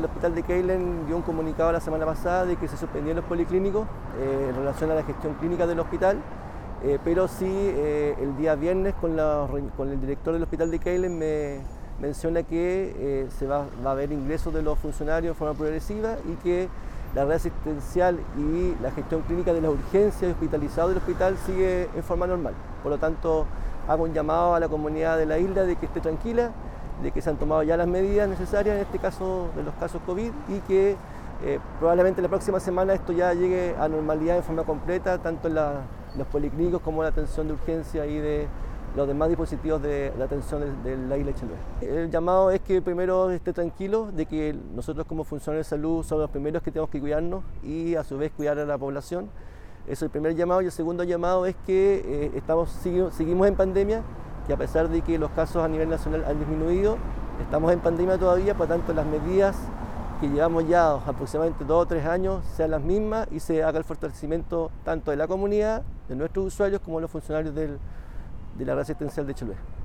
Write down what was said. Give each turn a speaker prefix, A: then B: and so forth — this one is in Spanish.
A: Hospital de Keilen dio un comunicado la semana pasada de que se suspendían los policlínicos en relación a la gestión clínica del hospital, pero sí el día viernes con el director del Hospital de Keilen me menciona que va a haber ingresos de los funcionarios de forma progresiva y que la red asistencial y la gestión clínica de las urgencias y hospitalizados del hospital sigue en forma normal. Por lo tanto, hago un llamado a la comunidad de la isla de que esté tranquila, de que se han tomado ya las medidas necesarias en este caso de los casos COVID y que probablemente la próxima semana esto ya llegue a normalidad en forma completa, tanto en los policlínicos como en la atención de urgencia y de los demás dispositivos de atención de la isla de Chiloé. El llamado es que primero esté tranquilo, de que nosotros como funcionarios de salud somos los primeros que tenemos que cuidarnos y a su vez cuidar a la población. Ese es el primer llamado, y el segundo llamado es que seguimos en pandemia, que a pesar de que los casos a nivel nacional han disminuido, estamos en pandemia todavía, por lo tanto las medidas que llevamos ya aproximadamente 2 o 3 años sean las mismas y se haga el fortalecimiento tanto de la comunidad, de nuestros usuarios, como de los funcionarios de la red asistencial de Chiloé.